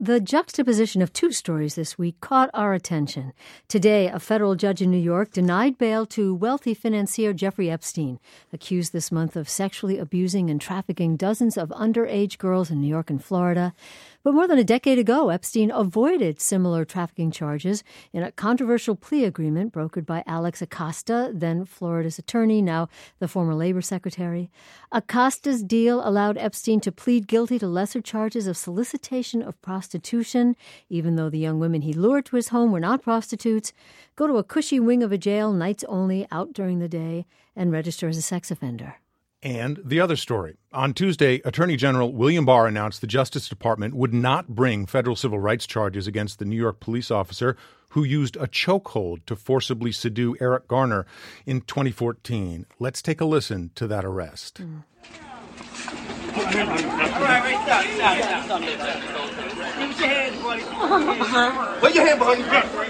The juxtaposition of two stories this week caught our attention. Today, a federal judge in New York denied bail to wealthy financier Jeffrey Epstein, accused this month of sexually abusing and trafficking dozens of underage girls in New York and Florida. But more than a decade ago, Epstein avoided similar trafficking charges in a controversial plea agreement brokered by Alex Acosta, then Florida's attorney, now the former labor secretary. Acosta's deal allowed Epstein to plead guilty to lesser charges of solicitation of prostitution, even though the young women he lured to his home were not prostitutes, go to a cushy wing of a jail nights only, out during the day, and register as a sex offender. And the other story. On Tuesday, Attorney General William Barr announced the Justice Department would not bring federal civil rights charges against the New York police officer who used a chokehold to forcibly subdue Eric Garner in 2014. Let's take a listen to that arrest. All right, stop. Give your hands, buddy. Where your hand, buddy?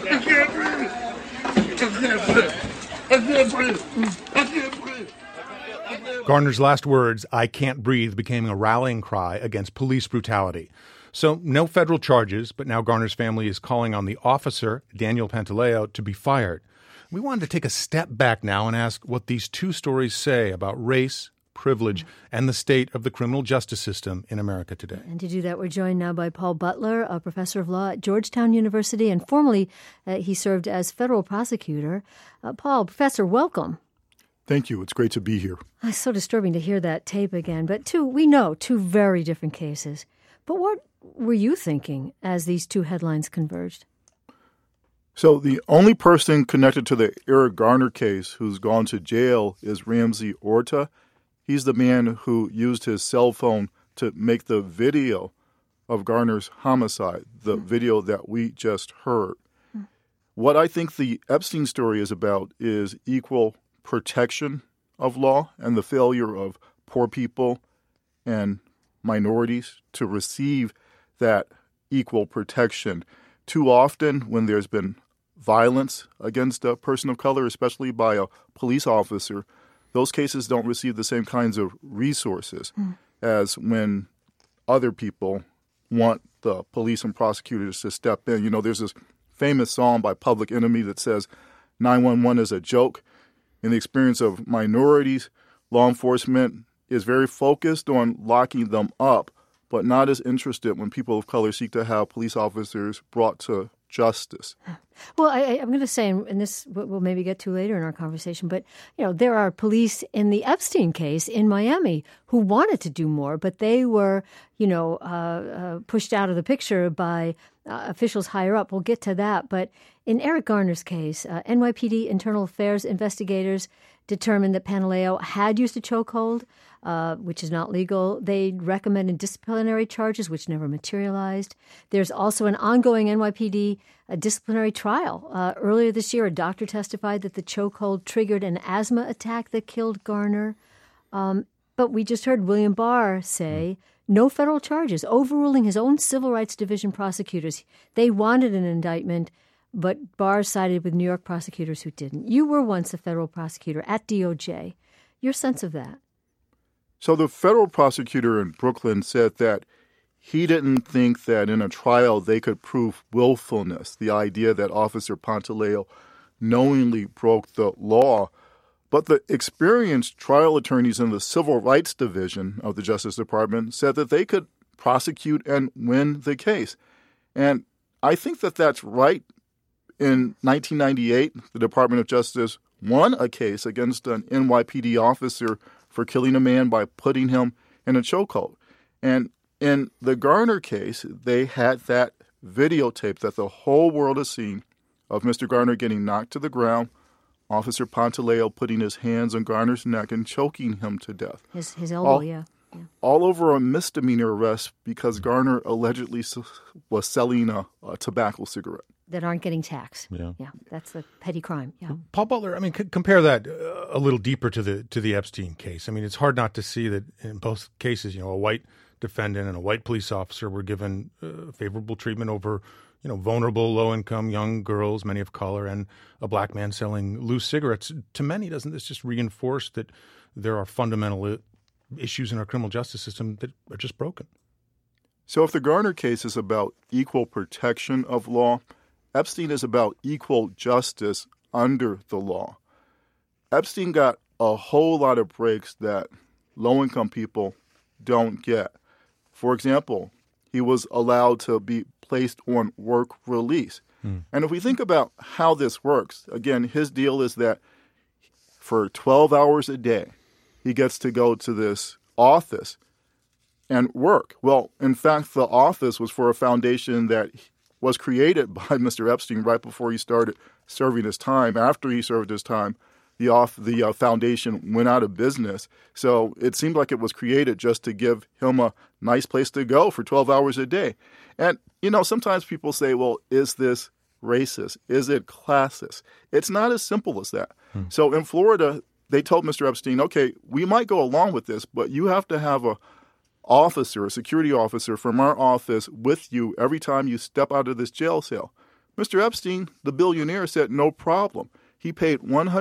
I can't breathe. Garner's last words, "I can't breathe," became a rallying cry against police brutality. So no federal charges, but now Garner's family is calling on the officer, Daniel Pantaleo, to be fired. We wanted to take a step back now and ask what these two stories say about race, privilege, and the state of the criminal justice system in America today. And to do that, we're joined now by Paul Butler, a professor of law at Georgetown University, and formerly he served as federal prosecutor. Paul, Professor, welcome. Thank you. It's great to be here. It's so disturbing to hear that tape again. But we know two very different cases. But what were you thinking as these two headlines converged? So the only person connected to the Eric Garner case who's gone to jail is Ramsey Orta. He's the man who used his cell phone to make the video of Garner's homicide, the video that we just heard. What I think the Epstein story is about is equal protection of law and the failure of poor people and minorities to receive that equal protection. Too often when there's been violence against a person of color, especially by a police officer, those cases don't receive the same kinds of resources as when other people want the police and prosecutors to step in. You know, there's this famous song by Public Enemy that says 911 is a joke. In the experience of minorities, law enforcement is very focused on locking them up, but not as interested when people of color seek to have police officers brought to justice. Well, I'm going to say, and this we'll maybe get to later in our conversation, but there are police in the Epstein case in Miami who wanted to do more, but they were, pushed out of the picture by officials higher up. We'll get to that. But in Eric Garner's case, NYPD internal affairs investigators determined that Pantaleo had used a chokehold, which is not legal. They recommended disciplinary charges, which never materialized. There's also an ongoing NYPD disciplinary trial. Earlier this year, a doctor testified that the chokehold triggered an asthma attack that killed Garner. But we just heard William Barr say no federal charges, overruling his own Civil Rights Division prosecutors. They wanted an indictment, but Barr sided with New York prosecutors who didn't. You were once a federal prosecutor at DOJ. Your sense of that? So the federal prosecutor in Brooklyn said that he didn't think that in a trial they could prove willfulness, the idea that Officer Pantaleo knowingly broke the law. But the experienced trial attorneys in the Civil Rights Division of the Justice Department said that they could prosecute and win the case. And I think that that's right. In 1998, the Department of Justice won a case against an NYPD officer for killing a man by putting him in a chokehold. And in the Garner case, they had that videotape that the whole world has seen of Mr. Garner getting knocked to the ground, Officer Pantaleo putting his hands on Garner's neck and choking him to death. His elbow, yeah. All over a misdemeanor arrest because Garner allegedly was selling a tobacco cigarette. That aren't getting taxed. Yeah, that's the petty crime. Yeah. Paul Butler, I mean, compare that a little deeper to the Epstein case. I mean, it's hard not to see that in both cases, a white defendant and a white police officer were given favorable treatment over, vulnerable, low-income young girls, many of color, and a black man selling loose cigarettes. To many, doesn't this just reinforce that there are fundamental issues in our criminal justice system that are just broken? So if the Garner case is about equal protection of law, Epstein is about equal justice under the law. Epstein got a whole lot of breaks that low-income people don't get. For example, he was allowed to be placed on work release. And if we think about how this works, again, his deal is that for 12 hours a day, he gets to go to this office and work. Well, in fact, the office was for a foundation that was created by Mr. Epstein right before he started serving his time. After he served his time, the foundation went out of business. So it seemed like it was created just to give him a nice place to go for 12 hours a day. And, sometimes people say, well, is this racist? Is it classist? It's not as simple as that. So in Florida, they told Mr. Epstein, okay, we might go along with this, but you have to have a security officer from our office with you every time you step out of this jail cell. Mr. Epstein, the billionaire, said no problem. He paid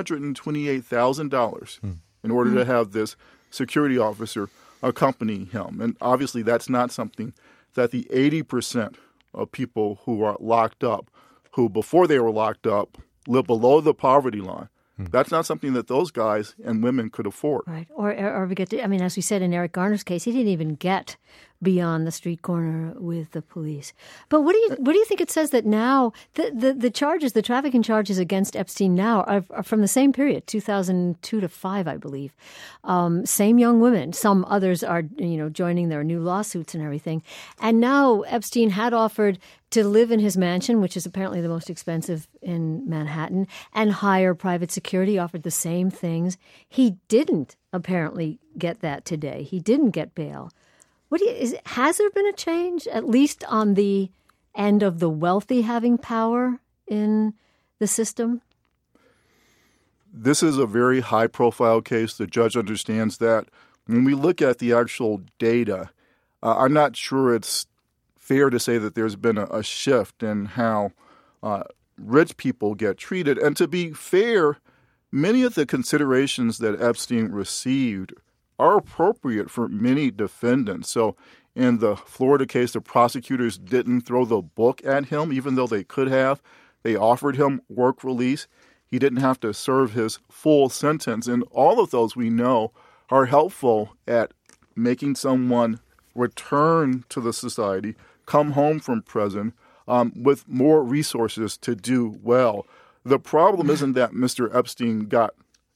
$128,000 in order to have this security officer accompany him. And obviously that's not something that the 80% of people who are locked up, who before they were locked up, live below the poverty line. That's not something that those guys and women could afford. Right. Or we get to, as we said in Eric Garner's case, he didn't even get beyond the street corner with the police. But what do you think it says that now the charges, the trafficking charges against Epstein now are from the same period, 2002 to 5, I believe. Same young women. Some others are, joining their new lawsuits and everything. And now Epstein had offered to live in his mansion, which is apparently the most expensive in Manhattan, and hire private security, offered the same things. He didn't apparently get that today. He didn't get bail. Has there been a change, at least on the end of the wealthy having power in the system? This is a very high-profile case. The judge understands that. When we look at the actual data, I'm not sure it's fair to say that there's been a shift in how rich people get treated. And to be fair, many of the considerations that Epstein received are appropriate for many defendants. So in the Florida case, the prosecutors didn't throw the book at him, even though they could have. They offered him work release. He didn't have to serve his full sentence. And all of those we know are helpful at making someone return to the society, come home from prison with more resources to do well. The problem isn't that Mr. Epstein got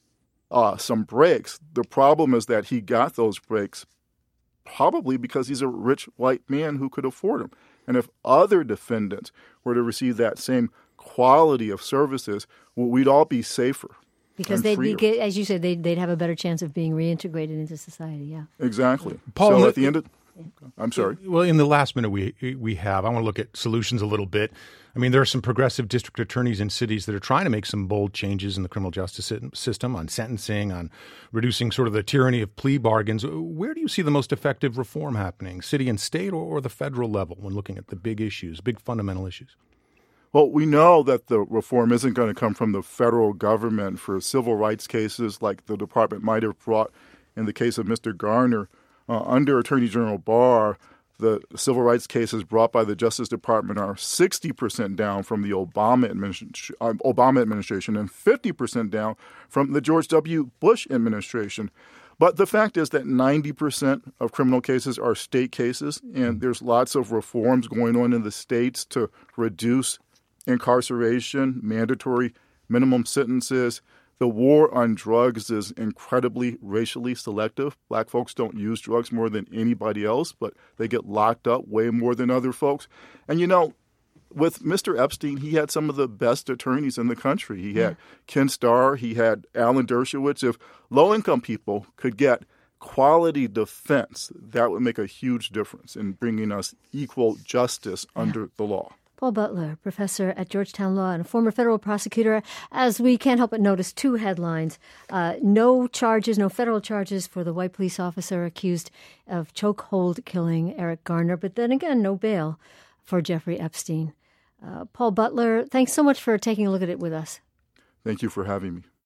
some breaks. The problem is that he got those breaks probably because he's a rich white man who could afford them. And if other defendants were to receive that same quality of services, well, we'd all be safer. Because they'd be, as you said, they'd have a better chance of being reintegrated into society. Yeah, exactly. Paul, so at the end of I'm sorry. Well, in the last minute we have, I want to look at solutions a little bit. There are some progressive district attorneys in cities that are trying to make some bold changes in the criminal justice system, on sentencing, on reducing sort of the tyranny of plea bargains. Where do you see the most effective reform happening, city and state or the federal level, when looking at the big issues, big fundamental issues? Well, we know that the reform isn't going to come from the federal government for civil rights cases like the department might have brought in the case of Mr. Garner. Under Attorney General Barr, the civil rights cases brought by the Justice Department are 60% down from the Obama administration and 50% down from the George W. Bush administration. But the fact is that 90% of criminal cases are state cases, and there's lots of reforms going on in the states to reduce incarceration, mandatory minimum sentences. The war on drugs is incredibly racially selective. Black folks don't use drugs more than anybody else, but they get locked up way more than other folks. And, with Mr. Epstein, he had some of the best attorneys in the country. He had Ken Starr. He had Alan Dershowitz. If low-income people could get quality defense, that would make a huge difference in bringing us equal justice under the law. Paul Butler, professor at Georgetown Law and a former federal prosecutor. As we can't help but notice, two headlines. No federal charges for the white police officer accused of chokehold killing Eric Garner. But then again, no bail for Jeffrey Epstein. Paul Butler, thanks so much for taking a look at it with us. Thank you for having me.